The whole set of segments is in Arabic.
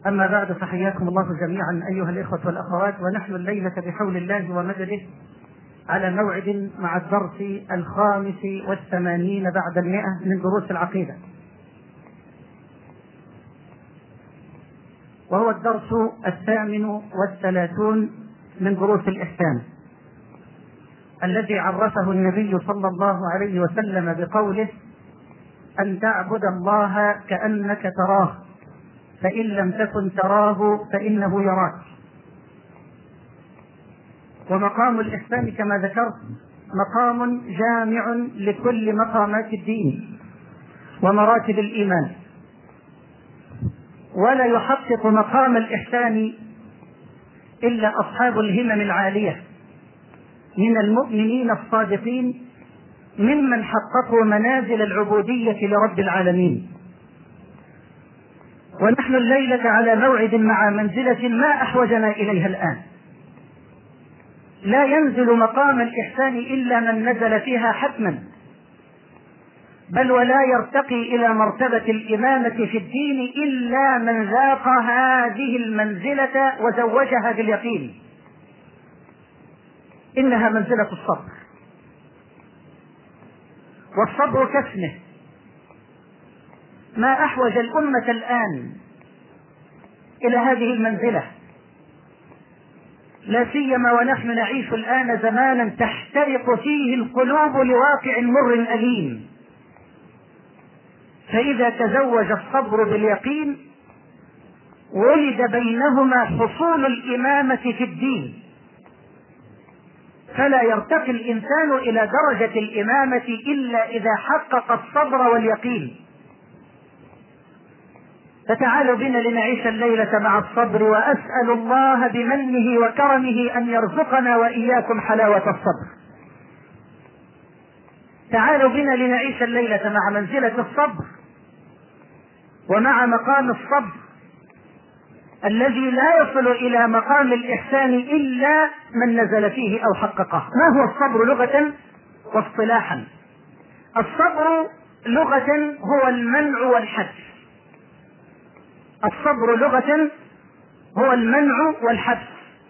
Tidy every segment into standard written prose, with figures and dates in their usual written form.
أما بعد، فحياكم الله جميعا أيها الإخوة والأخوات، ونحن الليلة بحول الله ومدده على موعد مع الدرس 85 بعد 100 من دروس العقيدة، وهو الدرس 38 من دروس الإحسان، الذي عرفه النبي صلى الله عليه وسلم بقوله: أن تعبد الله كأنك تراه، فإن لم تكن تراه فإنه يراك. ومقام الإحسان كما ذكرت مقام جامع لكل مقامات الدين ومراتب الإيمان، ولا يحقق مقام الإحسان إلا أصحاب الهمم العالية من المؤمنين الصادقين، ممن حققوا منازل العبودية لرب العالمين. ونحن الليلة على موعد مع منزلة ما أحوجنا إليها الآن. لا ينزل مقام الإحسان إلا من نزل فيها حتما، بل ولا يرتقي إلى مرتبة الإمامة في الدين إلا من ذاق هذه المنزلة وزوجها باليقين. إنها منزلة الصبر، والصبر كاسمه. ما أحوج الأمة الآن إلى هذه المنزلة، لا سيما ونحن نعيش الآن زمانا تحترق فيه القلوب لواقع مر أليم. فإذا تزوج الصبر باليقين ولد بينهما حصول الإمامة في الدين، فلا يرتقي الإنسان إلى درجة الإمامة إلا إذا حقق الصبر واليقين. فتعالوا بنا لنعيش الليلة مع الصبر، وأسأل الله بمنه وكرمه أن يرزقنا وإياكم حلاوة الصبر. تعالوا بنا لنعيش الليلة مع منزلة الصبر ومع مقام الصبر الذي لا يصل إلى مقام الإحسان إلا من نزل فيه أو حققه. ما هو الصبر لغة واصطلاحا؟ الصبر لغة هو المنع والحبس. الصبر لغة هو المنع والحبس،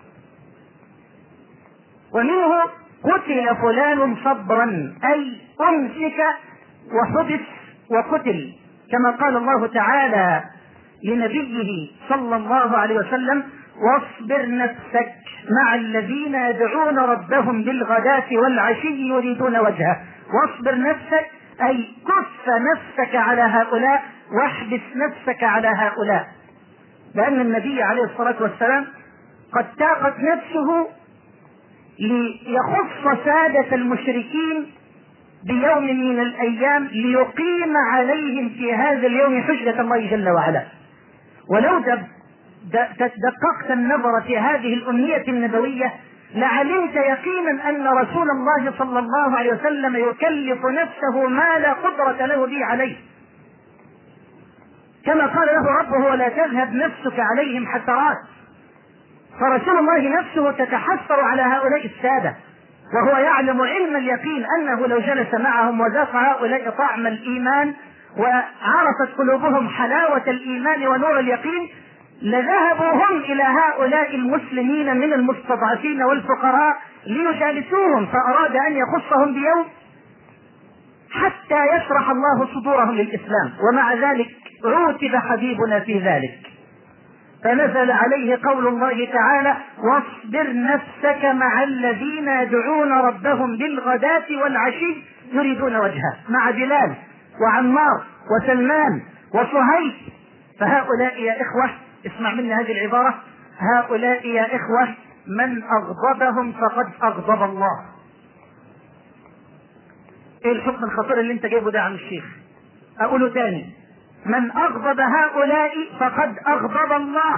ومنه قتل فلان صبرا، أي أمسك وحبس وقتل، كما قال الله تعالى لنبيه صلى الله عليه وسلم: واصبر نفسك مع الذين يدعون ربهم بالغداة والعشي يريدون وجهه. واصبر نفسك أي كف نفسك على هؤلاء واحبس نفسك على هؤلاء، لأن النبي عليه الصلاة والسلام قد تاقت نفسه ليخص سادة المشركين بيوم من الأيام ليقيم عليهم في هذا اليوم حجة الله جل وعلا. ولو دققت النظر في هذه الأمنية النبوية لعلمت يقينا أن رسول الله صلى الله عليه وسلم يكلف نفسه ما لا قدرة له به عليه، كما قال له ربه: ولا تذهب نفسك عليهم حسرات. فرسول الله نفسه تتحسر على هؤلاء السادة، وهو يعلم علم اليقين أنه لو جلس معهم وذاق هؤلاء طعم الإيمان وعرفت قلوبهم حلاوة الإيمان ونور اليقين لذهبوا هم إلى هؤلاء المسلمين من المستضعفين والفقراء ليجالسوهم، فأراد أن يخصهم بيوم حتى يشرح الله صدورهم للإسلام، ومع ذلك عوتب حبيبنا في ذلك، فنزل عليه قول الله تعالى: واصبر نفسك مع الذين يدعون ربهم بالغداة والعشي يريدون وجهه، مع بلال وعمار وسلمان وصهيب. فهؤلاء يا إخوة، اسمع مني هذه العبارة، هؤلاء يا إخوة من أغضبهم فقد أغضب الله. ايه الحكم الخطير اللي انت جايبه ده عن الشيخ؟ اقوله تاني: من أغضب هؤلاء فقد أغضب الله.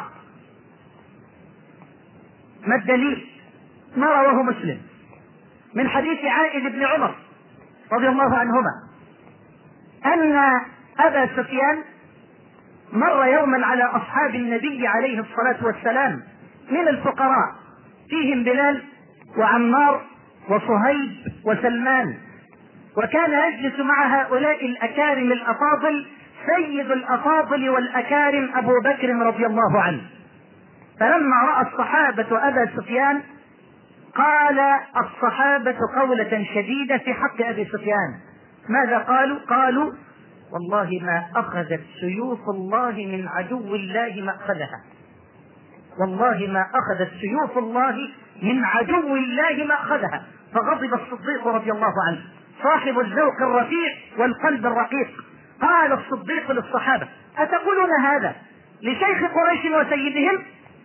ما الدليل؟ ما رواه مسلم من حديث عائذ بن عمر رضي الله عنهما أن أبا سفيان مر يوما على أصحاب النبي عليه الصلاة والسلام من الفقراء، فيهم بلال وعمار وصهيب وسلمان، وكان يجلس مع هؤلاء الأكارم الأفاضل سيد الأفاضل والأكارم أبو بكر رضي الله عنه. فلما رأى الصحابة أبا سفيان قال الصحابة قولة شديدة في حق أبي سفيان. ماذا قالوا؟ قالوا والله ما أخذت سيوف الله من عدو الله ما أخذها، والله ما أخذت سيوف الله من عدو الله ما أخذها. فغضب الصديق رضي الله عنه صاحب الذوق الرفيع والقلب الرقيق. قال الصديق للصحابة أتقولون هذا لشيخ قريش وسيدهم؟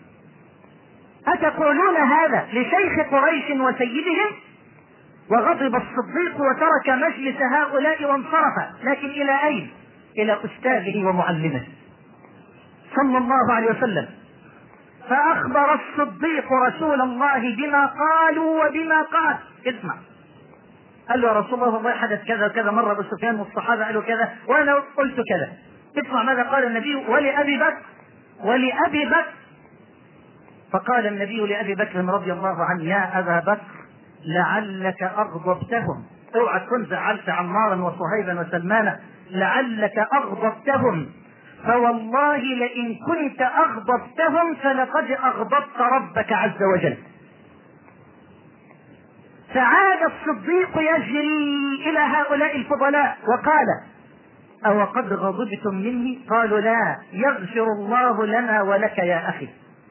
أتقولون هذا لشيخ قريش وسيدهم؟ وغضب الصديق وترك مجلس هؤلاء وانصرف، لكن إلى أين؟ إلى أستاذه ومعلمه صلى الله عليه وسلم. فأخبر الصديق رسول الله بما قالوا وبما قال. اسمع، قال له يا رسول الله والله حدث كذا وكذا، مر ابو سفيان والصحابه قالوا كذا وانا قلت كذا. اسمع ماذا قال النبي ولأبي بكر. فقال النبي لأبي بكر رضي الله عنه يا أبا بكر لعلك أغضبتهم، اوعى تكون زعلت عمارا وصهيبا وسلمان، لعلك أغضبتهم، فوالله لئن كنت أغضبتهم فلقد أغضبت ربك عز وجل. فعاد الصديق يجري إلى هؤلاء الفضلاء وقال أو قد غضبتم مني؟ قالوا لا، يغفر الله لنا ولك يا أخي.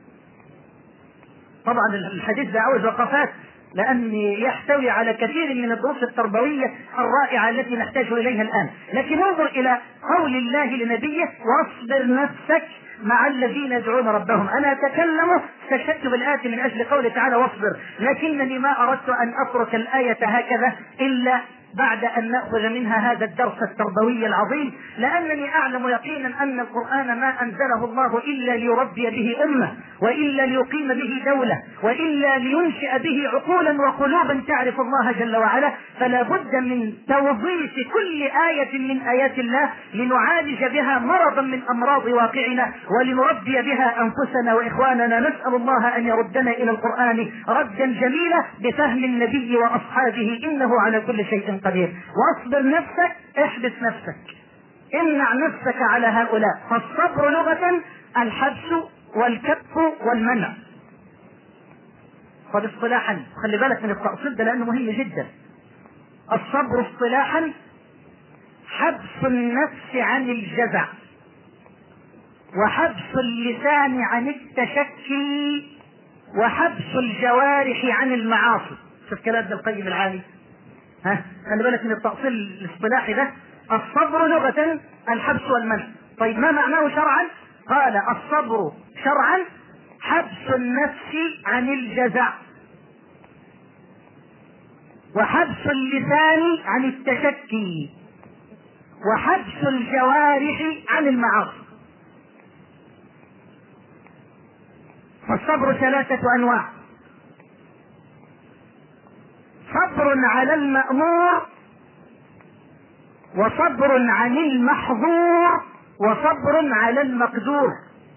طبعا الحديث ده عاوز وقفات لأن يحتوي على كثير من الدروس التربوية الرائعة التي نحتاج إليها الآن. لكن انظر إلى قول الله لنبيه واصبر نفسك مع الذين يدعون ربهم. أنا أتكلم استشهدت بالآية من أجل قوله تعالى واصبر، لكنني ما أردت أن أترك الآية هكذا إلا بعد أن نأخذ منها هذا الدرس التربوي العظيم، لأنني أعلم يقينا أن القرآن ما أنزله الله إلا ليربي به أمة، وإلا ليقيم به دولة، وإلا لينشئ به عقولا وقلوبا تعرف الله جل وعلا. فلا بد من توظيف كل آية من آيات الله لنعالج بها مرضا من أمراض واقعنا، ولنربي بها أنفسنا وإخواننا. نسأل الله أن يردنا إلى القرآن ردا جميلا بفهم النبي وأصحابه، إنه على كل شيء قدير. واصبر نفسك، احبس نفسك، امنع نفسك على هؤلاء. فالصبر لغة الحبس والكف والمنع. طب اصطلاحا خلي بالك من التأصيل ده لأنه مهم جدا. الصبر اصطلاحا حبس النفس عن الجزع، وحبس اللسان عن التشكي، وحبس الجوارح عن المعاصي. شوف كلام ابن القيم العالي. خلي بالك من التأصيل الاصطلاحي ده. الصبر لغة الحبس والمنع. طيب ما معناه شرعا؟ قال الصبر شرعا حبس النفس عن الجزع، وحبس اللسان عن التشكي، وحبس الجوارح عن المعاصي. فالصبر ثلاثة أنواع: صبر على المأمور، وصبر عن المحظور، وصبر على المقدور.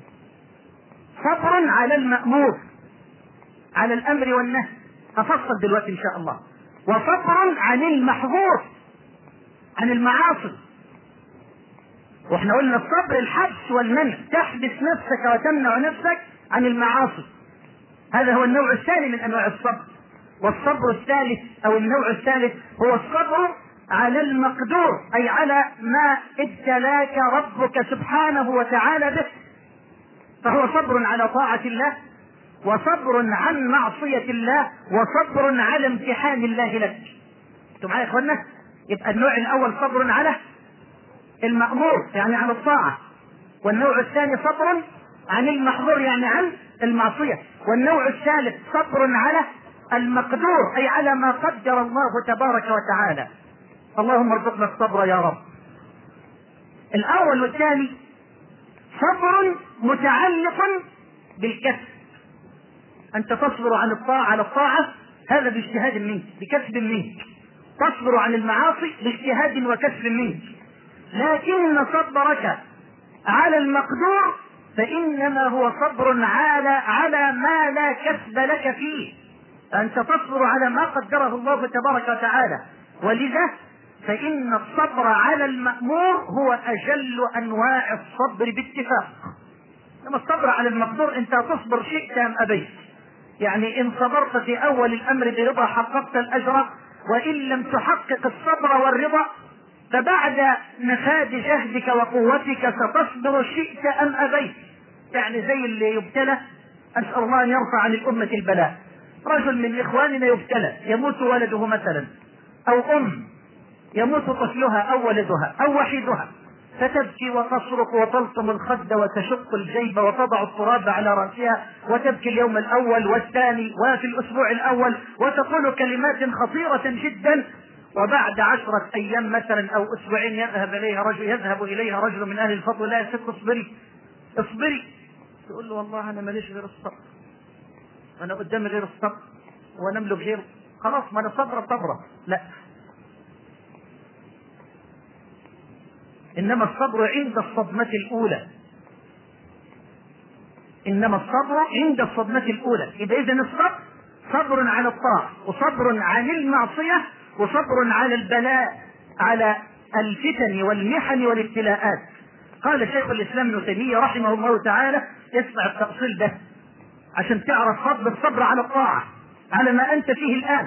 صبر على المأمور على الأمر والنهي، أفصل دلوقتي إن شاء الله. وصبر عن المحظور عن المعاصي. واحنا قلنا الصبر الحبس والمنع، تحبس نفسك وتمنع نفسك عن المعاصي. هذا هو النوع الثاني من أنواع الصبر. والصبر الثالث أو النوع الثالث هو الصبر على المقدور، أي على ما ابتلاك ربك سبحانه وتعالى به، فهو صبر على طاعة الله، وصبر عن معصية الله، وصبر على امتحان الله لك. انتم معايا يا اخوانا؟ يبقى النوع الأول صبر على المأمور يعني على الطاعة، والنوع الثاني صبر عن المحظور يعني عن المعصية، والنوع الثالث صبر على المقدور أي على ما قدر الله تبارك وتعالى. اللهم ارزقنا الصبر يا رب. الأول والثاني صبر متعلق بالكسب، أنت تصبر عن الطاعة على الطاعة، هذا باجتهاد منك بكسب منك. تصبر عن المعاصي باجتهاد وكسب منك. لكن صبرك على المقدور فإنما هو صبر على ما لا كسب لك فيه، أنت تصبر على ما قدره الله تبارك وتعالى. ولذا فإن الصبر على المأمور هو أجل أنواع الصبر باتفاق. لما الصبر على المقدور أنت تصبر شئت أم أبيت. يعني إن صبرت في أول الأمر برضا حققت الأجر، وإن لم تحقق الصبر والرضا فبعد نفاذ جهدك وقوتك ستصبر شئت أم أبيت. يعني زي اللي يبتلى، أسأل الله أن يرفع عن الأمة البلاء. رجل من إخواننا يبتلى، يموت ولده مثلا، أو أم يموت طفلها أو ولدها أو وحيدها، فتبكي وتصرخ وتلطم الخد وتشق الجيب وتضع التراب على رأسها وتبكي اليوم الأول والثاني وفي الأسبوع الأول وتقول كلمات خطيرة جدا، وبعد 10 أيام مثلا أو أسبوعين يذهب إليها رجل من أهل الفضل: لا يا ست اصبري اصبري. تقول له: والله أنا ماليش غير الصبر، أنا قدامي غير الصبر ونملك غير، خلاص ما أنا صبرة. لا، إنما الصبر عند الصدمة الأولى. إنما الصبر عند الصدمة الأولى. إذن الصبر صبر على الطاعة، وصبر عن المعصية، وصبر على البلاء، على الفتن والمحن والابتلاءات. قال شيخ الإسلام ابن تيمية رحمه الله تعالى، اسمع التفصيل ده عشان تعرف الصبر على الطاعة، على ما أنت فيه الآن.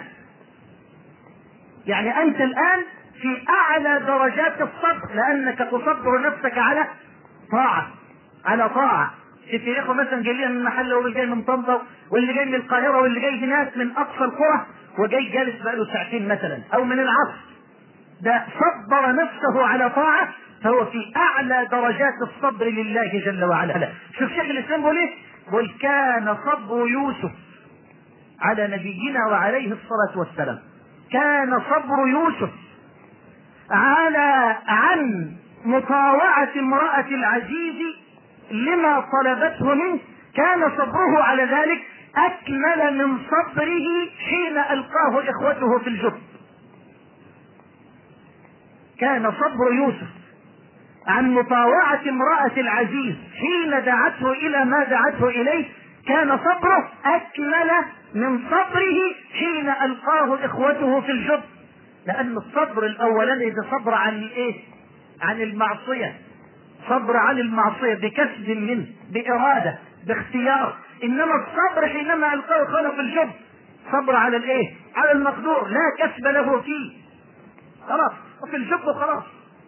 يعني أنت الآن في أعلى درجات الصبر، لأنك تصبر نفسك على طاعة، على طاعة. في إخوة مثلا جايين من محل، واللي جاي من طنطا، واللي جاي من القاهرة، واللي جاي ناس من أقصى القرى، وجاي جالس بقاله ساعتين مثلا أو من العصر، ده صبر نفسه على طاعة، فهو في أعلى درجات الصبر لله جل وعلا. شوف شيخ الإسلام بيقول إيه؟ بيقول: كان صبر يوسف على نبينا وعليه الصلاة والسلام، كان صبر يوسف عن مطاوعة امرأة العزيز لما طلبته منه، كان صبره على ذلك أكمل من صبره حين ألقاه إخوته في الجب. كان صبر يوسف عن مطاوعة امرأة العزيز حين دعته إلى ما دعته إليه، كان صبره أكمل من صبره حين ألقاه إخوته في الجب. لأن الصبر الأولاني ده صبر عن إيه؟ عن المعصية، صبر عن المعصية بكسب منه، بإرادة، باختيار. إنما الصبر حينما ألقاه إخوته في الجب صبر على الإيه؟ على المقدور، لا كسب له فيه، خلاص وفي الجب خلاص.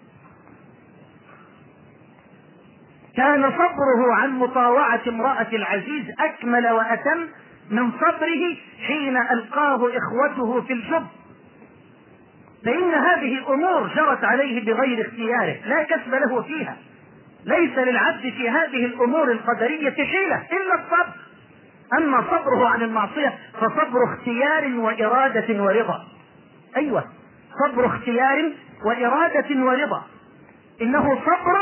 كان صبره عن مطاوعة امرأة العزيز أكمل وأتم من صبره حين ألقاه إخوته في الجب، فإن هذه أمور جرت عليه بغير اختياره، لا كسب له فيها. ليس للعبد في هذه الأمور القدرية حيلة إلا الصبر. أما صبره عن المعصية فصبر اختيار وإرادة ورضا. أيوة، صبر اختيار وإرادة ورضا. إنه صبر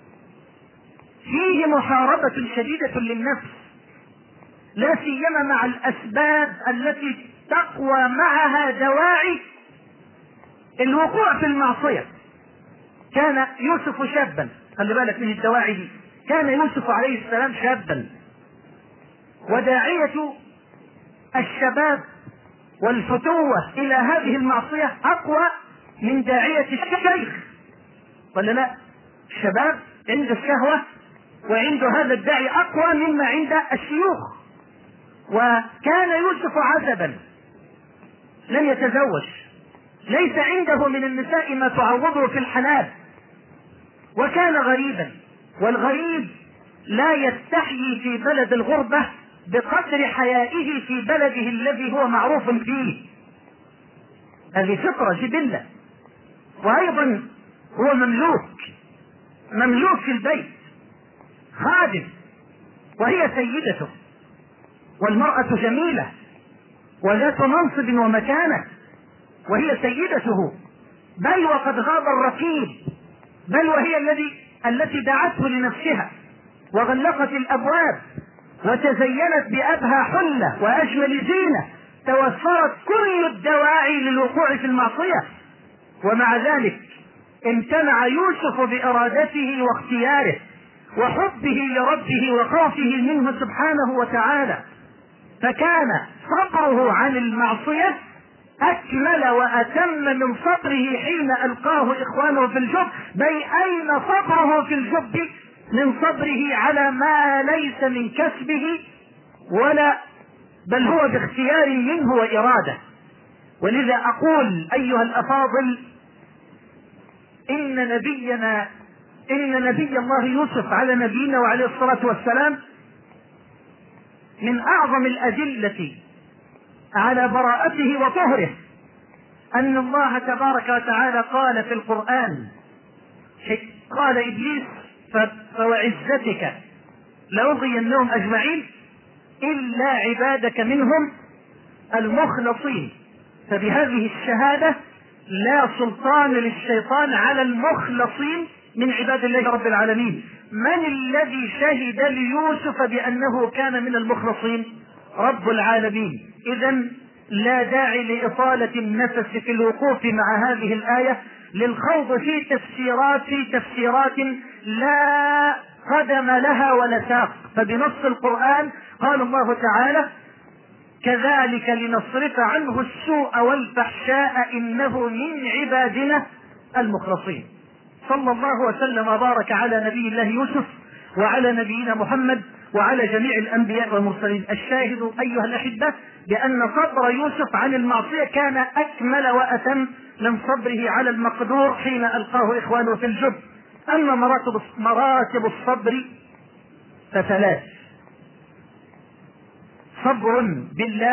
فيه محاربة شديدة للنفس، لا سيما مع الأسباب التي تقوى معها دواعي الوقوع في المعصية. كان يوسف شابا، خلي بالك من الدواعي دي، كان يوسف عليه السلام شابا، وداعية الشباب والفتوة إلى هذه المعصية أقوى من داعية الشيخ، ولا لا؟ الشباب عنده الشهوة وعنده هذا الداعي أقوى مما عند الشيوخ. وكان يوسف عزبا لم يتزوج، ليس عنده من النساء ما تعوضه في الحلال، وكان غريبا، والغريب لا يستحيي في بلد الغربة بقدر حيائه في بلده الذي هو معروف فيه. هذه فطرة جبلة. وأيضا هو مملوك في البيت، خادم، وهي سيدته، والمرأة جميلة وذات منصب ومكانة وهي سيدته، بل وقد غاب الرقيب، بل وهي التي دعته لنفسها وغلقت الأبواب وتزينت بأبهى حلة وأجمل زينة، توفرت كل الدواعي للوقوع في المعصية، ومع ذلك امتنع يوسف بإرادته واختياره وحبه لربه وخوفه منه سبحانه وتعالى، فكان صبره عن المعصية أكمل وأتم من صبره حين ألقاه إخوانه في الجب، بل أين صبره في الجب من صبره على ما ليس من كسبه ولا، بل هو باختيار منه وإرادة. ولذا أقول أيها الأفاضل، إن نبي الله يوسف على نبينا وعليه الصلاة والسلام من أعظم الأدلة على براءته وطهره أن الله تبارك وتعالى قال في القرآن، قال إبليس فوعزتك لأغوينهم أجمعين إلا عبادك منهم المخلصين. فبهذه الشهادة لا سلطان للشيطان على المخلصين من عباد الله رب العالمين. من الذي شهد ليوسف بأنه كان من المخلصين؟ رب العالمين. إذن لا داعي لإطالة النفس في الوقوف مع هذه الآية للخوض في تفسيرات لا قدم لها ولا ساق. فبنص القرآن قال الله تعالى: كذلك لنصرف عنه السوء والفحشاء إنه من عبادنا المخلصين. صلى الله وسلم وبارك على نبي الله يوسف وعلى نبينا محمد وعلى جميع الأنبياء والمرسلين. الشاهد أيها الأحبة بأن صبر يوسف عن المعصية كان أكمل وأتم من صبره على المقدور حين ألقاه إخوانه في الجب. أما مراتب الصبر فثلاث: صبر بالله،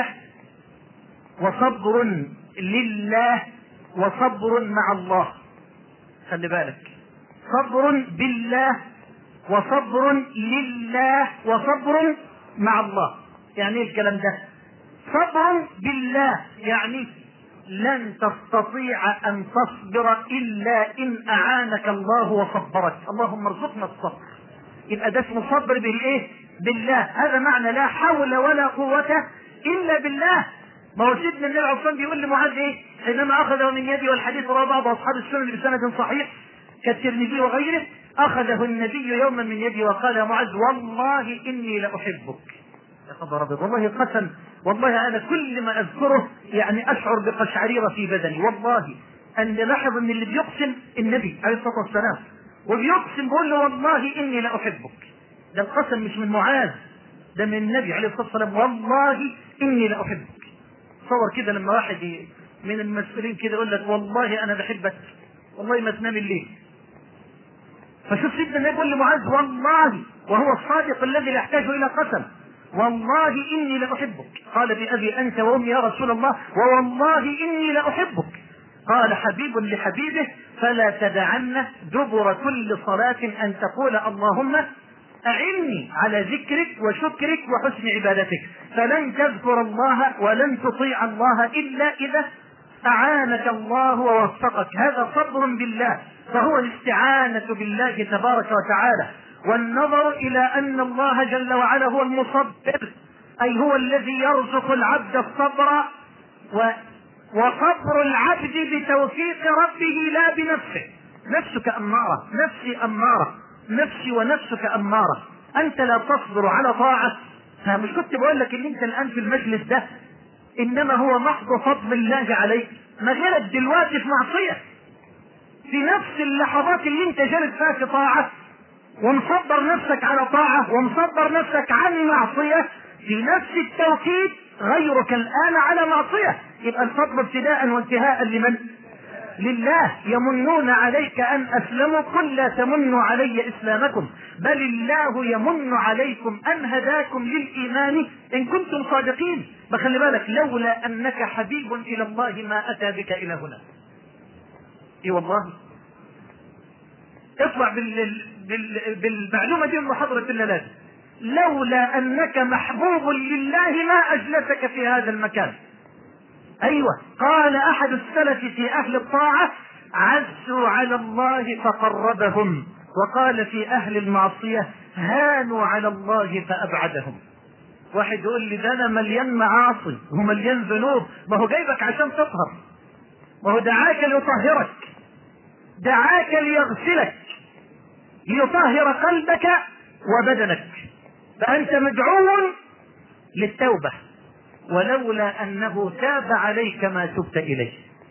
وصبر لله، وصبر مع الله. خلي بالك، صبر بالله وصبر لله وصبر مع الله. يعني ايه الكلام ده؟ صبر بالله يعني لن تستطيع ان تصبر الا ان اعانك الله وصبرك. اللهم ارزقنا الصبر. يبقى ده اسمه صبر بالايه؟ بالله. هذا معنى لا حول ولا قوة الا بالله. ما هو سيدنا النبي عليه الصلاة والسلام بيقول لمعاذ ايه حينما اخذه من يدي، والحديث رواه بعض اصحاب السنن بسند صحيح كالترمذي وغيره: اخذه النبي يوما من يدي وقال: يا معاذ والله اني لاحبك. يا خبر ابيض، والله قسم، والله انا كل ما اذكره يعني اشعر بقشعريرة في بدني. والله ان لاحظ ان اللي بيقسم النبي عليه الصلاة والسلام، وبيقسم بيقول له والله اني لاحبك. ده القسم مش من معاذ، ده من النبي عليه الصلاة والسلام: والله اني لاحبك. تصور كده لما واحد من المسؤولين كده يقول لك والله انا بحبك، والله ما تنام الليل. فشوف سيدنا النبي يقول لمعاذ والله، وهو الصادق الذي لا يحتاج الى قسم: والله اني لاحبك. قال: بأبي انت وامي يا رسول الله، ووالله اني لاحبك. قال: حبيب لحبيبه، فلا تدعن دبر كل صلاة ان تقول اللهم أعني على ذكرك وشكرك وحسن عبادتك. فلن تذكر الله ولن تطيع الله إلا إذا أعانك الله ووفقك. هذا صبر بالله، فهو الاستعانة بالله تبارك وتعالى، والنظر إلى أن الله جل وعلا هو المصبر، أي هو الذي يرزق العبد الصبر، وصبر العبد بتوفيق ربه لا بنفسه. نفسك أمارة، نفسي أمارة، نفسي ونفسك أمارة. أنت لا تصبر على طاعة. مش كنت بقول لك إن أنت الآن في المجلس ده إنما هو محض فضل الله عليك؟ ما غيرك دلوقتي في معصية، في نفس اللحظات اللي أنت جالس فيها في طاعة، ومصبر نفسك على طاعة، ومصبر نفسك عن معصية، في نفس التوقيت غيرك الآن على معصية. يبقى الفضل ابتداء وانتهاء لمن؟ لله. يمنون عليك أن أسلموا، قل لا تمنوا علي إسلامكم بل الله يمن عليكم أن هداكم للإيمان إن كنتم صادقين. بخلي بالك، لولا أنك حبيب إلى الله ما أتى بك إلى هنا. إيه والله، اطلع بالمعلومة دي من محاضرة الليلة. لولا أنك محبوب لله ما أجلسك في هذا المكان. أيوة، قال أحد السلف في أهل الطاعة: عزوا على الله فقربهم، وقال في أهل المعصية: هانوا على الله فأبعدهم. واحد يقول لي ده أنا مليان معاصي ومليان ذنوب. ما هو جايبك عشان تطهر، ما هو دعاك ليطهرك، دعاك ليغسلك، ليطهر قلبك وبدنك. فأنت مدعو للتوبة ولولا أنه تاب عليك ما تبت إليه.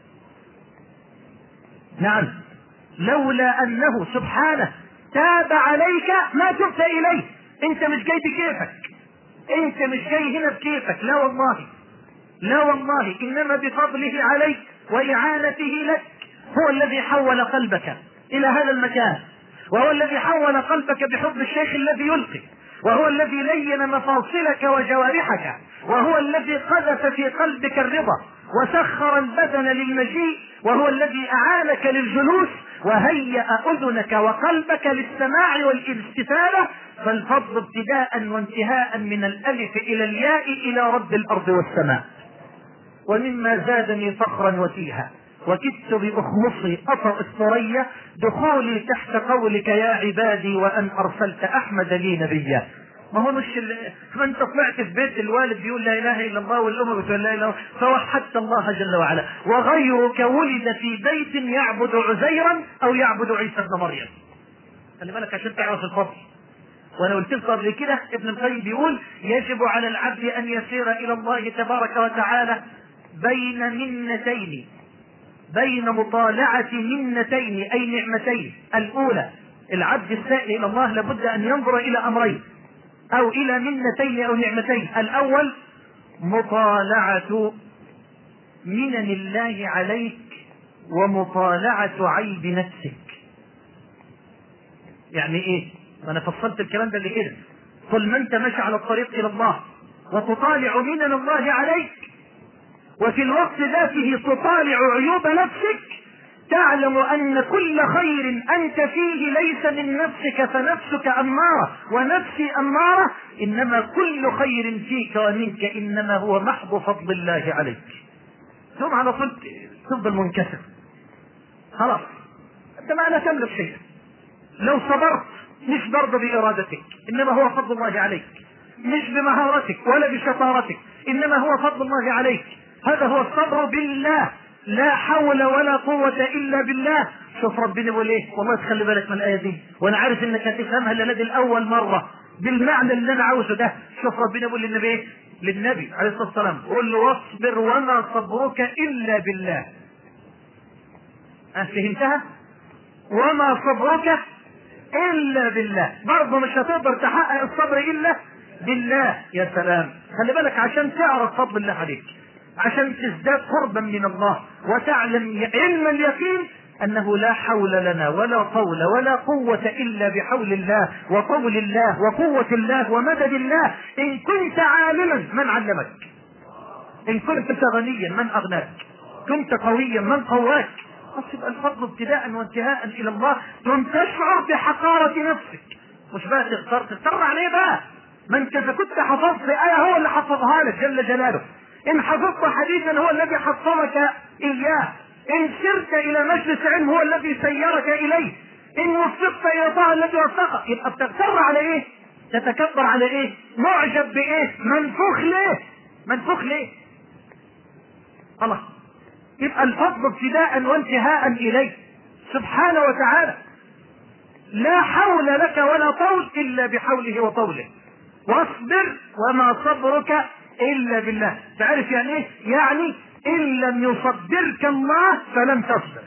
نعم، لولا أنه سبحانه تاب عليك ما تبت إليه. أنت مش جاي بكيفك، أنت مش جاي هنا بكيفك، لا والله، لا والله، إنما بفضله عليك وإعانته لك. هو الذي حول قلبك إلى هذا المكان، وهو الذي حول قلبك بحب الشيخ الذي يلقي، وهو الذي لين مفاصلك وجوارحك، وهو الذي قذف في قلبك الرضا وسخر البدن للمجيء، وهو الذي أعانك للجلوس وهيأ أذنك وقلبك للسماع والاستفادة. فالفضل ابتداء وانتهاء من الألف إلى الياء إلى رب الأرض والسماء. ومما زادني فخرا وتيها وكدت بأخمصي أطأ الثريا دخولي تحت قولك يا عبادي وأن أرسلت أحمد لي نبيا. ما هو مش ما انت طلعت في بيت الوالد بيقول لا اله الا الله والام بتقول لا اله الا الله فوحدت الله جل وعلا، وغيرك ولد في بيت يعبد عزيرا او يعبد عيسى ابن مريم. خلي بالك عشان تعرف الفضل. وانا قلت لك قبل كده ابن القيم بيقول يجب على العبد ان يسير الى الله تبارك وتعالى بين منتين، بين مطالعة منتين اي نعمتين. الاولى العبد السائل الى الله لابد ان ينظر الى امرين او الى منتين او نعمتين. الاول مطالعة منن الله عليك ومطالعة عيب نفسك. يعني ايه؟ وانا فصلت الكلام ده كده. طول ما انت ماشي على الطريق الى الله وتطالع منن الله عليك وفي الوقت ذاته تطالع عيوب نفسك، تعلم ان كل خير انت فيه ليس من نفسك فنفسك امارة ونفسي امارة، انما كل خير فيك ومنك انما هو محض فضل الله عليك. ثم على طول تفضل منكسر، خلاص انت ما لا تملك شيء. لو صبرت مش برضه بارادتك انما هو فضل الله عليك، مش بمهارتك ولا بشطارتك انما هو فضل الله عليك. هذا هو الصبر بالله، لا حول ولا قوة الا بالله. شوف ربنا يقول ايه، والله تخلي بالك من الايه دي وانا عارف انك هتفهمها لنادي الاول مرة بالمعنى اللي انا عاوزه ده. شوف ربنا يقول للنبي ايه، للنبي عليه الصلاة والسلام قل له واصبر وما صبرك الا بالله. فهمتها؟ وما صبرك الا بالله، برضه مش هتقدر تحقق الصبر الا بالله. يا سلام، خلي بالك عشان تعرف فضل الله عليك، عشان تزداد قربا من الله وتعلم علم اليقين انه لا حول لنا ولا طول ولا قوة الا بحول الله وطول الله وقوة الله ومدد الله. ان كنت عالما من علمك، ان كنت غنيا من اغناك، كنت قويا من قواك. بس يبقى الفضل ابتداء وانتهاء الى الله. ثم تشعر بحقارة نفسك، مش بقى تختار عليه بقى. ما انت اذا كنت حفظت آية هو اللي حفظها لك جل جلاله، ان حفظت حديثا هو الذي حفظك اياه، ان سرت الى مجلس علم هو الذي سيرك اليه، ان وفقت الى طاعة الذي وفقك. يبقى بتغتر على ايه؟ تتكبر على ايه؟ معجب بايه؟ منفوخ ليه؟ منفوخ ليه؟ خلاص. يبقى الفضل ابتداء وانتهاء اليه سبحانه وتعالى. لا حول لك ولا طول الا بحوله وطوله. واصبر وما صبرك الا بالله. تعرف يعني ايه؟ يعني ان لم يصبرك الله فلن تصبر.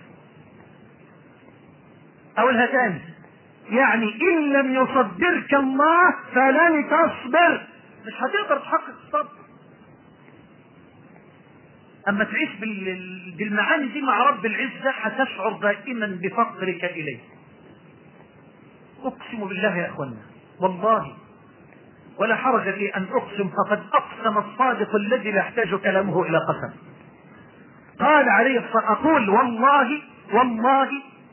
اقولها تاني، يعني ان لم يصبرك الله فلن تصبر، مش هتقدر تحقق الصبر. اما تعيش بالمعاني دي مع رب العزة هتشعر دائما بفقرك اليه. اقسم بالله يا اخوانا والله ولا حرج في ان اقسم، فقد اقسم الصادق الذي لا يحتاج كلامه الى قسم. قال عليه الصلاة اقول والله والله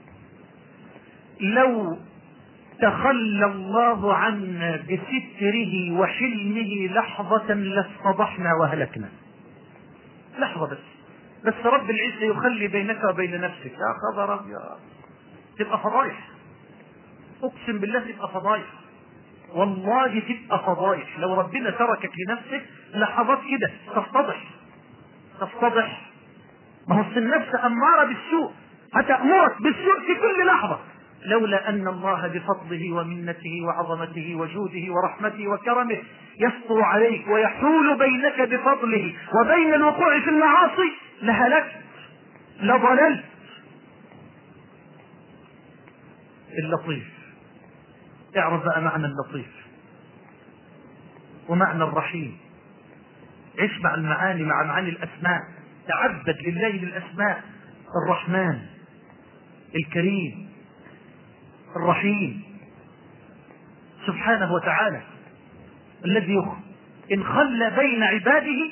لو تخلى الله عنا بستره وحلمه لحظة لافتضحنا وهلكنا. لحظة بس رب العزة يخلي بينك وبين نفسك. يا خبر ابيض، تبقى فضايح. اقسم بالله تبقى فضايح، والله تبقى فضايح. لو ربنا تركك لنفسك لحظات كده تفتضح. ما هو النفس امارة بالسوء، هتأمرك بالسوء في كل لحظة. لولا أن الله بفضله ومنته وعظمته وجوده ورحمته وكرمه يسطو عليك ويحول بينك بفضله وبين الوقوع في المعاصي لهلكت لضللت. اللطيف، اعرف بقى معنى اللطيف ومعنى الرحيم. عيش مع المعاني، مع معاني الأسماء، تعبد لله بالأسماء: الرحمن، الكريم، الرحيم، سبحانه وتعالى، الذي إن خلى بين عباده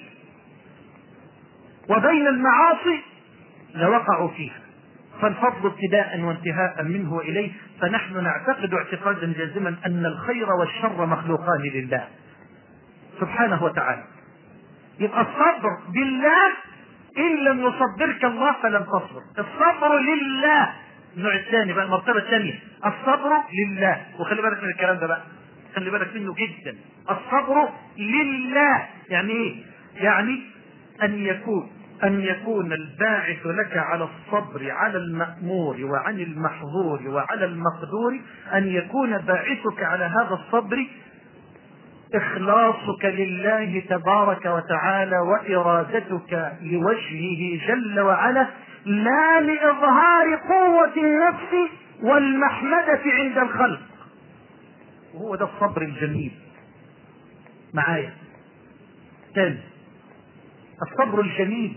وبين المعاصي لوقعوا فيها، فالفضل ابتداء وانتهاء منه إليه. فنحن نعتقد اعتقادا جازما أن الخير والشر مخلوقان لله سبحانه وتعالى. يبقى الصبر بالله، إن لم يصبرك الله فلن تصبر. الصبر لله النوع الثاني بقى، المرتبة الثانية، الصبر لله. وخلي بالك من الكلام ده بقى، خلي بالك منه جدا. الصبر لله يعني ايه؟ يعني أن يكون الباعث لك على الصبر على المأمور وعن المحظور وعلى المقدور، أن يكون باعثك على هذا الصبر إخلاصك لله تبارك وتعالى وإرادتك لوجهه جل وعلا، لا لإظهار قوة النفس والمحمدة عند الخلق. وهو ده الصبر الجميل. معايا تاني، الصبر الجميل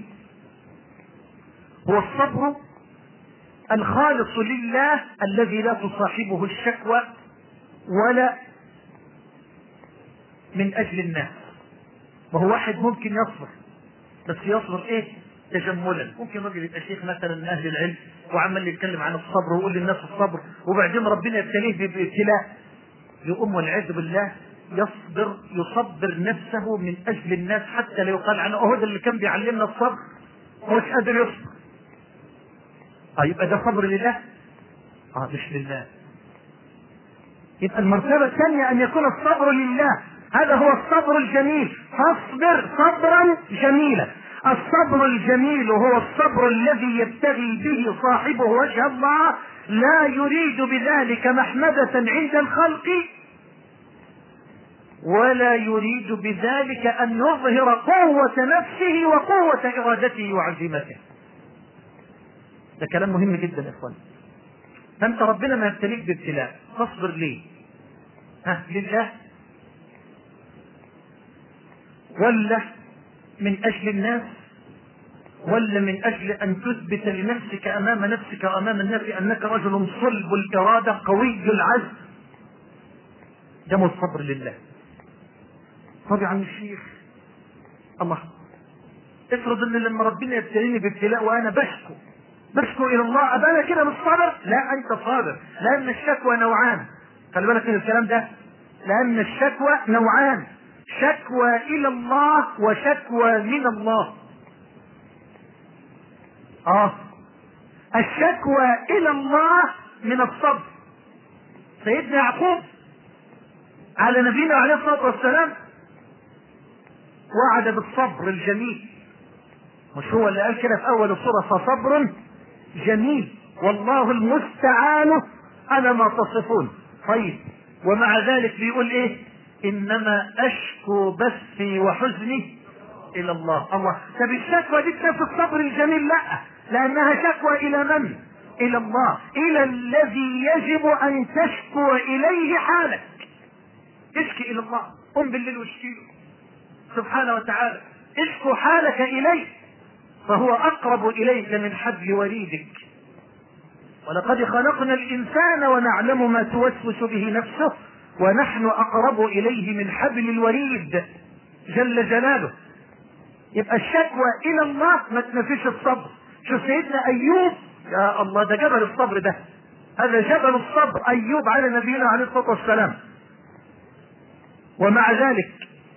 هو الصبر الخالص لله الذي لا تصاحبه الشكوى ولا من أجل الناس. وهو واحد ممكن يصبر، بس يصبر ايه؟ تجملا. ممكن راجل يبقى شيخ مثلا من أهل العلم وعمال يتكلم عن الصبر ويقول للناس الصبر، وبعدين ربنا يبتليه بابتلاء، يقوم والعياذ بالله يصبر نفسه من أجل الناس، حتى لو قال عنه هو ده اللي كان بيعلمنا الصبر هو مش قادر يصبر. يبقى ده صبر لله؟ مش لله. يبقى المرتبة الثانية أن يكون الصبر لله، هذا هو الصبر الجميل. فاصبر صبرا جميلا. الصبر الجميل هو الصبر الذي يبتغي به صاحبه وجه الله، لا يريد بذلك محمدة عند الخلق ولا يريد بذلك أن يظهر قوة نفسه وقوة إرادته وعزيمته. ده كلام مهم جدا يا إخوان. فأنت ربنا ما يبتليك بابتلاء، تصبر ليه؟ لله ولا من أجل الناس ولا من أجل أن تثبت لنفسك أمام نفسك وأمام الناس أنك رجل صلب الإرادة قوي العزم؟ ده الصبر لله. طبعا الشيخ الله، افرض ان لما ربنا يبتليني بابتلاء وانا بشكو الى الله، ابقى انا كده مش صابر؟ لا، انت صابر، لان الشكوى نوعان. خلي بالك من الكلام ده، لان الشكوى نوعان: شكوى الى الله وشكوى من الله. الشكوى الى الله من الصبر. سيدنا يعقوب على نبينا عليه الصلاه والسلام وعد بالصبر الجميل، مش هو اللي قال كده في اول السوره: فصبر جميل والله المستعان على ما تصفون. طيب، ومع ذلك بيقول ايه؟ انما اشكو بثي وحزني الى الله. طب الشكوى دي في الصبر الجميل؟ لا، لانها شكوى الى من؟ الى الله، الى الذي يجب ان تشكو اليه حالك. اشكي الى الله، قم بالليل واشكي له سبحانه وتعالى، اشكو حالك اليه، فهو اقرب اليك من حبل وريدك. ولقد خلقنا الانسان ونعلم ما توسوس به نفسه ونحن اقرب اليه من حبل الوريد جل جلاله. يبقى الشكوى الى الله ما تنفيش الصبر. شوف سيدنا ايوب، يا الله، ده جبل الصبر، ده هذا جبل الصبر ايوب على نبينا عليه الصلاه والسلام. ومع ذلك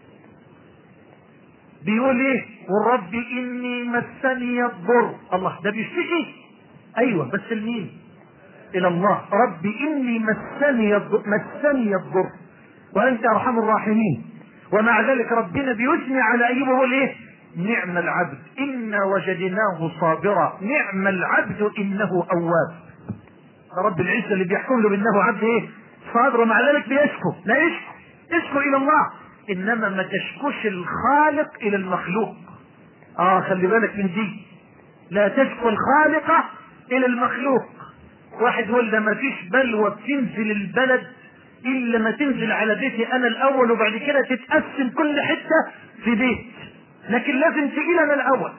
بيقول ايه؟ والرب اني مسني الضر. الله، ده بيشتكي، ايوه، بس لمين؟ الى الله. رب اني مسني الضر وانت ارحم الراحمين. ومع ذلك ربنا بيثني على ايوب، يقول ايه؟ نعم العبد انا وجدناه صابرا، نعم العبد انه اواب. ده رب العزة اللي بيحكم له بأنه عبد ايه؟ صابر، ومع ذلك بيشكو. لا يشكو إلى الله، إنما ما تشكوش الخالق إلى المخلوق. خلي بالك من دي، لا تشكو الخالق إلى المخلوق. واحد يقول ده ما فيش بلوى بتنزل البلد إلا ما تنزل على بيتي أنا الأول، وبعد كده تتقسم كل حتة في بيت، لكن لازم تجي أنا الأول.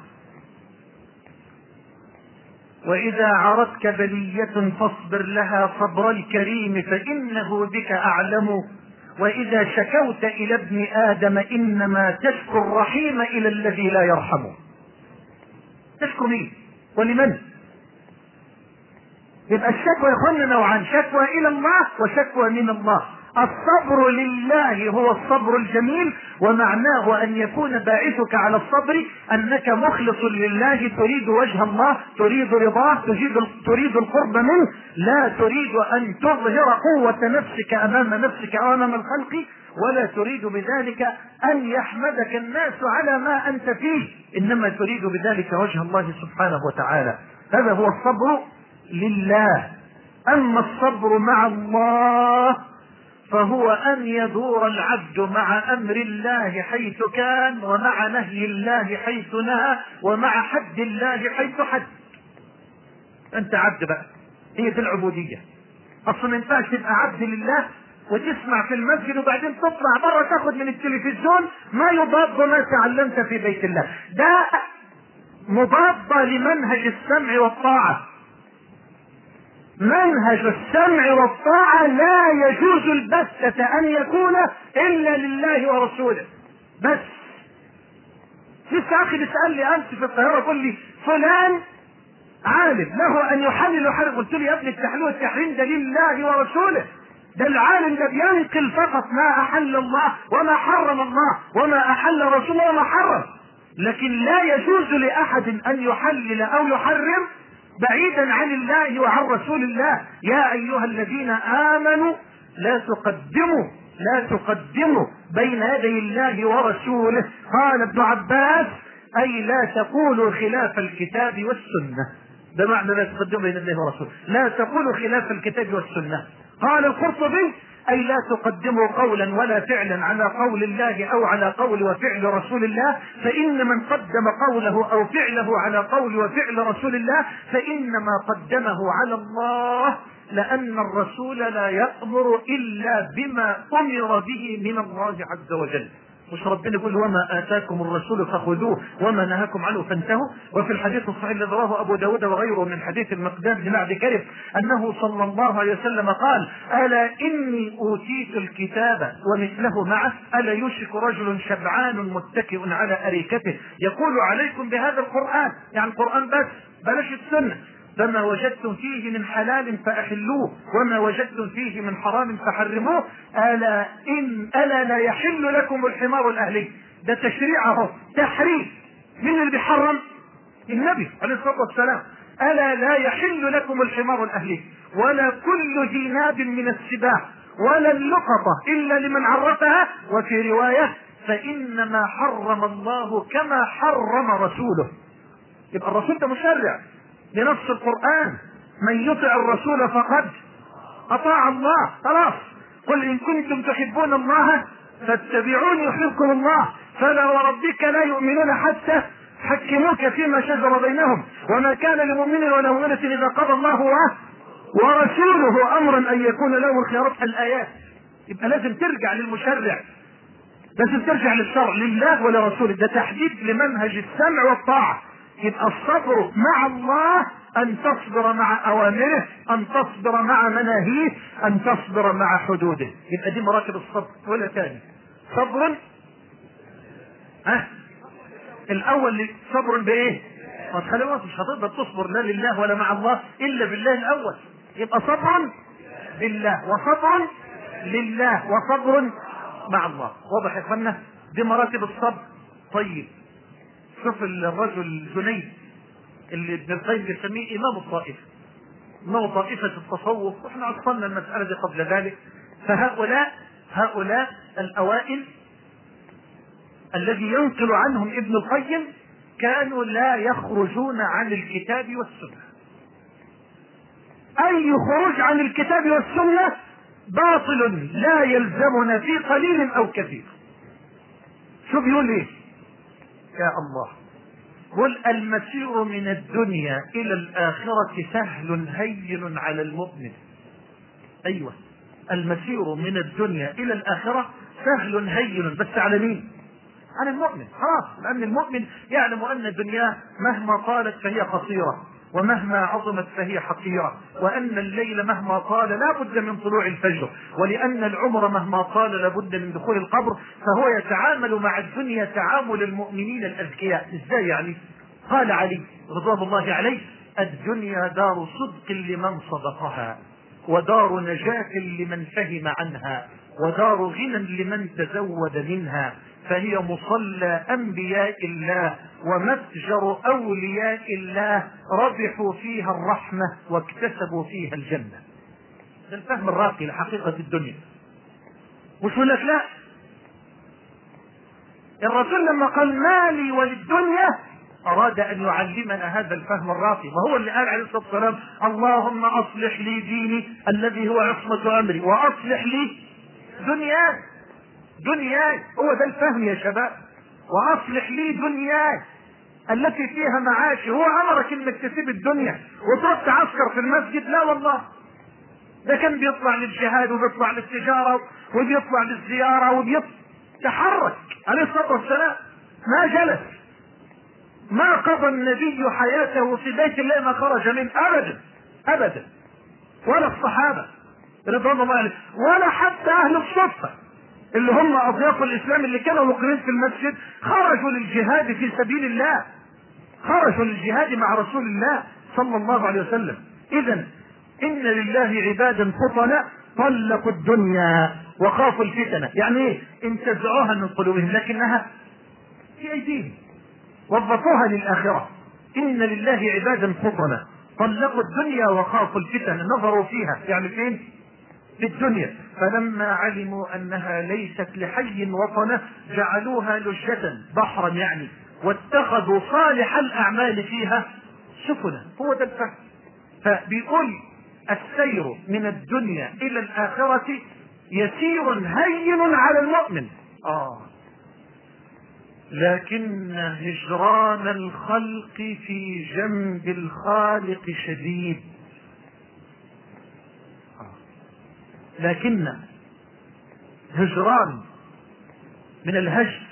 وإذا عرضتك بلية فاصبر لها صبر الكريم فإنه بك أعلم، وإذا شكوت إلى ابن آدم إنما تشكو الرحيم إلى الذي لا يرحم. تشكو مين ولمن؟ يبقى الشكوى يا اخوانا نوعان، شكوى الى الله وشكوى من الله. الصبر لله هو الصبر الجميل، ومعناه ان يكون باعثك على الصبر انك مخلص لله، تريد وجه الله، تريد رضاه، تريد القرب منه، لا تريد ان تظهر قوة نفسك امام نفسك او امام الخلق، ولا تريد بذلك ان يحمدك الناس على ما انت فيه، انما تريد بذلك وجه الله سبحانه وتعالى. هذا هو الصبر لله. اما الصبر مع الله فهو ان يدور العبد مع امر الله حيث كان، ومع نهي الله حيث نهى، ومع حد الله حيث حد. انت عبد بقى، هي دي العبودية. اصلا ما ينفعش تبقى عبد لله وتسمع في المسجد وبعدين تطلع بره تاخد من التلفزيون ما يضاد ما تعلمت في بيت الله. ده مضاد لمنهج السمع والطاعة. منهج السمع والطاعة لا يجوز البتة ان يكون الا لله ورسوله بس. لسه اخي بيسأل امس في القاهرة يقول لي فلان عالم له ان يحلل ويحرم. قلت له يا ابني التحليل والتحريم ده لله ورسوله، ده العالم ده بينقل فقط ما احل الله وما حرم الله، وما احل رسوله وما حرم، لكن لا يجوز لاحد ان يحلل او يحرم بعيدا عن الله وعن رسول الله. يا ايها الذين امنوا لا تقدموا بين يدي الله ورسوله. قال ابن عباس اي لا تقولوا خلاف الكتاب والسنة، ده معنى لا تقدموا بين الله ورسوله، لا تقولوا خلاف الكتاب والسنة. قال القرطبي اي لا تقدموا قولا ولا فعلا على قول الله او على قول وفعل رسول الله، فان من قدم قوله او فعله على قول وفعل رسول الله فانما قدمه على الله، لان الرسول لا يأمر الا بما امر به من الله عز وجل. مش ربنا يقول وما آتاكم الرسول فخذوه وما نهاكم عنه فانتهوا؟ وفي الحديث الصحيح الذي رواه أبو داود وغيره من حديث المقدام بن معد كرب أنه صلى الله عليه وسلم قال ألا إني أوتيت الكتاب ومثله معه، ألا يوشك رجل شبعان متكئ على أريكته يقول عليكم بهذا القرآن، يعني القرآن بس بلاش السنة، فما وجدتم فيه من حلال فأحلوه وما وجدتم فيه من حرام فحرموه، ألا لا يحل لكم الحمار الأهلي. ده تشريعه تحريم. من اللي بيحرم؟ النبي عليه الصلاة والسلام. ألا لا يحل لكم الحمار الأهلي ولا كل ذي ناب من السباع ولا اللقطة إلا لمن عرفها، وفي رواية فإنما حرم الله كما حرم رسوله. يبقى الرسول ده مشرع لنص القرآن، من يطع الرسول فقد أطاع الله. خلاص، قل إن كنتم تحبون الله فاتبعوني يحببكم الله، فلا وربك لا يؤمنون حتى حكموك فيما شجر بينهم وما كان لمؤمن ولا مؤمنة إذا قضى الله ورسوله أمرا أن يكون له الخيار. الآيات. يبقى لازم ترجع للمشرع، لازم ترجع للشرع لله ولرسوله. ده تحديد لمنهج السمع والطاعة. يبقى الصبر مع الله ان تصبر مع اوامره، ان تصبر مع مناهيه، ان تصبر مع حدوده. يبقى دي مراتب الصبر. ولا تاني صبر الاول صبر بايه؟ خلاص مش هتقدر تصبر لا لله ولا مع الله الا بالله الاول. يبقى صبر بالله وصبر لله وصبر مع الله. واضح يا اخوانا؟ دي مراتب الصبر. طيب شوف الرجل جنيد اللي ابن القيم يسميه امام الطائفه، امام طائفه التصوف، واحنا اصلنا المساله دي قبل ذلك. فهؤلاء الاوائل الذي ينقل عنهم ابن القيم كانوا لا يخرجون عن الكتاب والسنه. اي خروج عن الكتاب والسنة باطل لا يلزمنا في قليل او كثير. شو بيقول ايه؟ يا الله، قل المسير من الدنيا الى الاخرة سهل هين على المؤمن. ايوه، المسير من الدنيا الى الاخرة سهل هين، بس على مين؟ على المؤمن. خلاص، لان المؤمن يعلم ان الدنيا مهما طالت فهي قصيرة، ومهما عظمت فهي حقيرة، وان الليل مهما طال لا بد من طلوع الفجر، ولان العمر مهما طال لا بد من دخول القبر. فهو يتعامل مع الدنيا تعامل المؤمنين الاذكياء. ازاي يعني؟ قال علي رضوان الله عليه: الدنيا دار صدق لمن صدقها، ودار نجاة لمن فهم عنها، ودار غنى لمن تزود منها، فهي مصلى انبياء الله ومتجر اولياء الله، ربحوا فيها الرحمة واكتسبوا فيها الجنة. ده الفهم الراقي لحقيقة الدنيا. مش يقول لك لا، الرسول لما قال مالي وللدنيا اراد ان يعلمنا هذا الفهم الراقي. وهو اللي قال عليه الصلاة والسلام: اللهم اصلح لي ديني الذي هو عصمة امري، واصلح لي دنياي. دنياي هو ده الفهم يا شباب. واصلح لي دنياي التي فيها معاشي. هو امرك انك تسيب الدنيا وتروح تعسكر في المسجد؟ لا والله، ده كان بيطلع للجهاد وبيطلع للتجارة وبيطلع للزيارة تحرك عليه الصلاة والسلام. ما جلس، ما قضى النبي حياته في بيت الله ما خرج منه ابدا ابدا، ولا الصحابة رضوان الله عليهم، ولا حتى اهل الصفة اللي هم اضياف الاسلام اللي كانوا مقيمين في المسجد، خرجوا للجهاد في سبيل الله، خرجوا للجهاد مع رسول الله صلى الله عليه وسلم. اذا ان لله عبادا فطنا طلقوا الدنيا وخافوا الفتنة. يعني ايه؟ انتزعوها من قلوبهم لكنها في ايديهم، وظفوها للاخرة. ان لله عبادا فطنا طلقوا الدنيا وخافوا الفتنة، نظروا فيها يعني فين؟ في الدنيا. فلما علموا انها ليست لحي وطنه جعلوها لجة بحرا يعني، واتخذوا صالح الاعمال فيها سفنا. هو ده الفهم. فبيقول السير من الدنيا الى الاخرة يسير هين على المؤمن، لكن هجران الخلق في جنب الخالق شديد. لكن هجران من الهجر،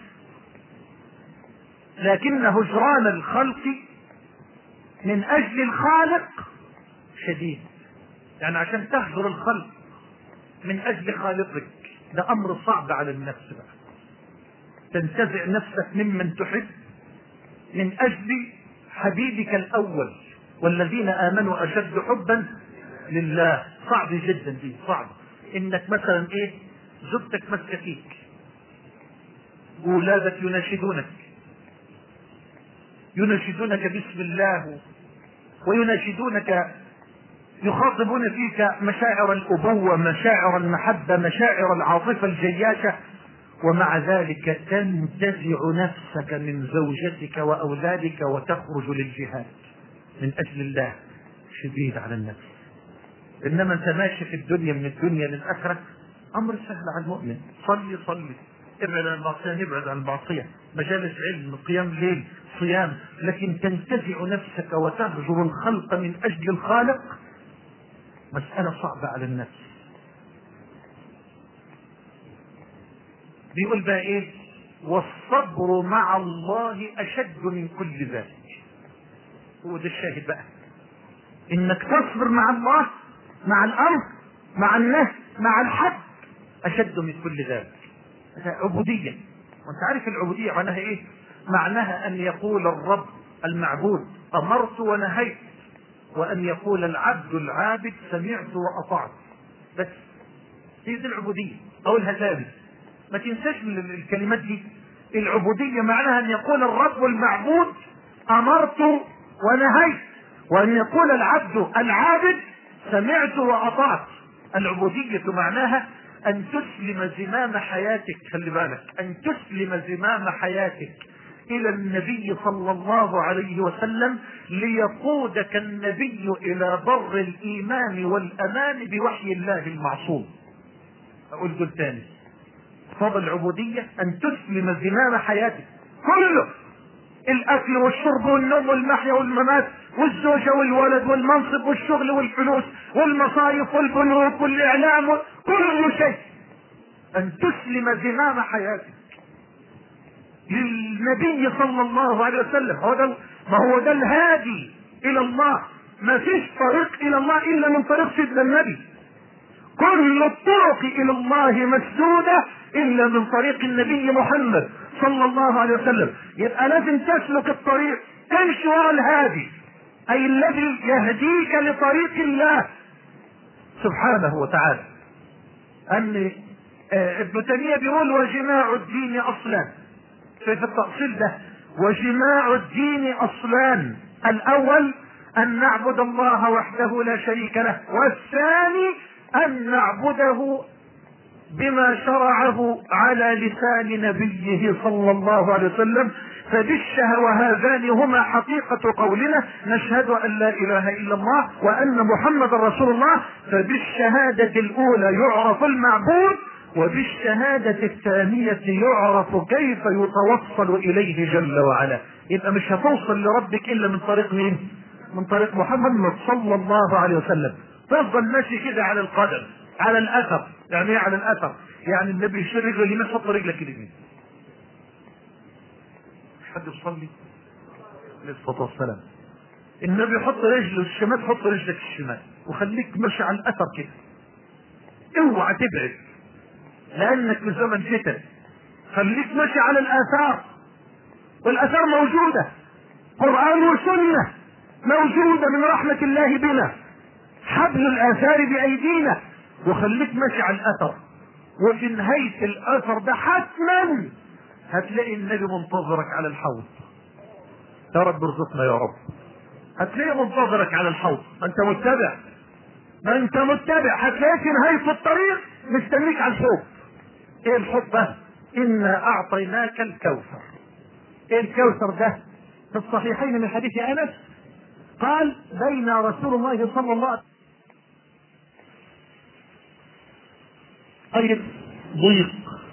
لكن هجران الخلق من اجل الخالق شديد. يعني عشان تهجر الخلق من اجل خالقك ده امر صعب على النفس بقى. تنتزع نفسك ممن تحب من اجل حبيبك الاول، والذين امنوا اشد حبا لله. صعب جدا دي، صعب انك مثلا ايه، زوجتك ماسكه فيك واولادك يناشدونك باسم الله، ويناشدونك يخاطبون فيك مشاعر الابوة، مشاعر المحبة، مشاعر العاطفة الجياشة، ومع ذلك تنتزع نفسك من زوجتك واولادك وتخرج للجهاد من اجل الله. شديد على النفس. انما انت ماشي في الدنيا من الدنيا للاخره، امر سهل على المؤمن. صلي ابعد عن المعصيه، ابعد عن المعصيه، مجالس علم، قيام ليل، صيام، لكن تنتزع نفسك وتهجر الخلق من اجل الخالق، مسألة صعبة على النفس. بيقول بقى ايه؟ والصبر مع الله اشد من كل ذلك. هو ده الشاهد بقى، انك تصبر مع الله، مع الامر، مع النهي، مع الحد، اشد من كل ذلك. عبودية. وانت عارف العبودية معناها ايه؟ معناها ان يقول الرب المعبود امرت ونهيت، وان يقول العبد العابد سمعت واطعت. بس هي دي العبودية. اقولها ثاني، ما تنساش من الكلمات دي. العبودية معناها ان يقول الرب المعبود امرت ونهيت، وان يقول العبد العابد سمعت واطعت. العبودية معناها ان تسلم زمام حياتك. خلي بالك، ان تسلم زمام حياتك الى النبي صلى الله عليه وسلم ليقودك النبي الى بر الايمان والامان بوحي الله المعصوم. اقول دول تاني. فضل العبودية ان تسلم زمام حياتك كله، الاكل والشرب والنوم والمحيا والممات والزوجة والولد والمنصب والشغل والفلوس والمصايف والبنوك والاعلام كل شيء، ان تسلم زمام حياتك للنبي صلى الله عليه وسلم. ما هو ده الهادي الى الله. ما فيش طريق الى الله الا من طريق سيدنا النبي. كل الطرق الى الله مسدودة الا من طريق النبي محمد صلى الله عليه وسلم. يبقى لازم تسلك الطريق، تمشي ورا الهادي، اي الذي يهديك لطريق الله سبحانه وتعالى. ان ابن تيمية بيقول وجماع الدين اصلان. في التأصيل ده وجماع الدين اصلان: الاول ان نعبد الله وحده لا شريك له، والثاني ان نعبده بما شرعه على لسان نبيه صلى الله عليه وسلم. وهذان هما حقيقة قولنا نشهد ان لا اله الا الله وان محمد رسول الله. فبالشهادة الاولى يعرف المعبود، وبالشهادة الثانية يعرف كيف يتوصل اليه جل وعلا. يبقى مش هتوصل لربك الا من طريق مين؟ من طريق محمد صلى الله عليه وسلم. تفضل ماشي كده على القدم، على الاثر. يعني ايه على الاثر؟ يعني النبي يشيل رجله اليمين حط رجلك اليمين. حد يصلي عليه الصلاه والسلام. النبي يحط رجله الشمال حط رجلك الشمال، وخليك ماشي على الاثر كده. اوعى تبعد لانك في زمن فتن. خليك ماشي على الاثار، والاثار موجوده، قران وسنه موجوده من رحمه الله بنا، حبل الاثار بايدينا. وخليك ماشي على الاثر، وفي نهايه الاثر ده حتما هتلاقي النبي منتظرك على الحوض. يا رب ارزقنا يا رب. هتلاقي منتظرك على الحوض. ما انت متبع هتلاقي في نهايه الطريق مستنيك على الحوض. ايه الحوض ده؟ انا اعطيناك الكوثر. ايه الكوثر ده؟ في الصحيحين من حديث انس قال بين رسول الله صلى الله عليه وسلم ضيق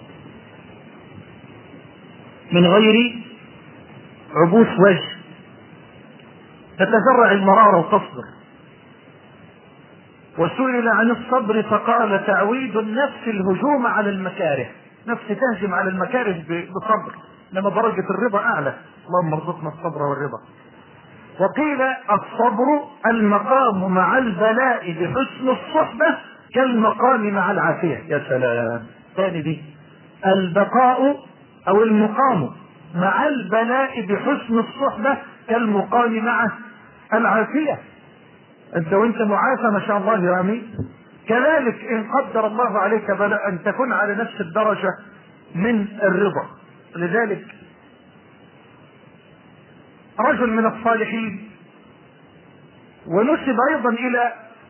من غير عبوس وجه، تتجرع المرارة وتصبر. وسئل عن الصبر فقال تعويد النفس الهجوم على المكاره. نفس تهجم على المكاره بصبر، لما درجة الرضا اعلى. اللهم ارزقنا الصبر والرضا. وقيل الصبر المقام مع البلاء بحسن الصحبة كالمقام مع العافية. يا سلام. ثاني دي البقاء او المقام مع البلاء بحسن الصحبة كالمقام مع العافية. انت وانت معافى ما شاء الله يا امين. كذلك ان قدر الله عليك بلاء ان تكون على نفس الدرجة من الرضا. لذلك رجل من الصالحين، ونسب ايضا الى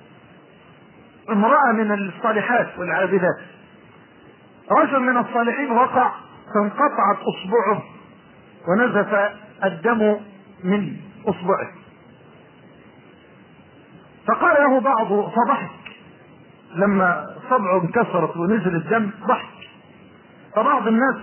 امرأة من الصالحات والعابدات، رجل من الصالحين وقع فانقطعت اصبعه ونزف الدم من اصبعه، فقال له بعض فضحك لما صبعه انكسرت ونزل الدم ضحك. فبعض الناس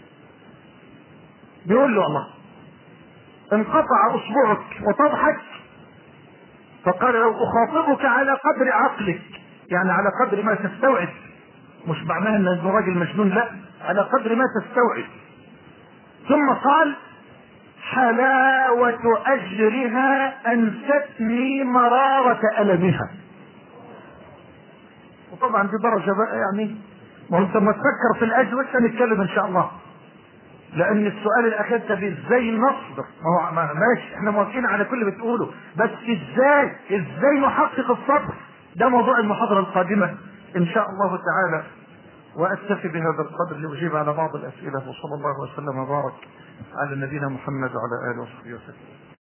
بيقول له الله انقطع اصبعك وتضحك؟ فقال له اخاطبك على قدر عقلك، يعني على قدر ما تستوعب، مش معناه ان الراجل مجنون، لا، على قدر ما تستوعب. ثم قال حلاوة اجرها انستني مرارة المها. وطبعا دي درجة بقى، يعني ما انت ما تفكر في الاجر لسه نتكلم ان شاء الله، لان السؤال الاخير ده ازاي نصبر. ما هو ماشي احنا موافقين على كل اللي بتقوله، بس ازاي نحقق الصبر؟ ده موضوع المحاضرة القادمة ان شاء الله تعالى. واكتفي بهذا القدر لاجيب على بعض الاسئلة. وصلى الله وسلم وبارك على نبينا محمد وعلى اله وصحبه وسلم.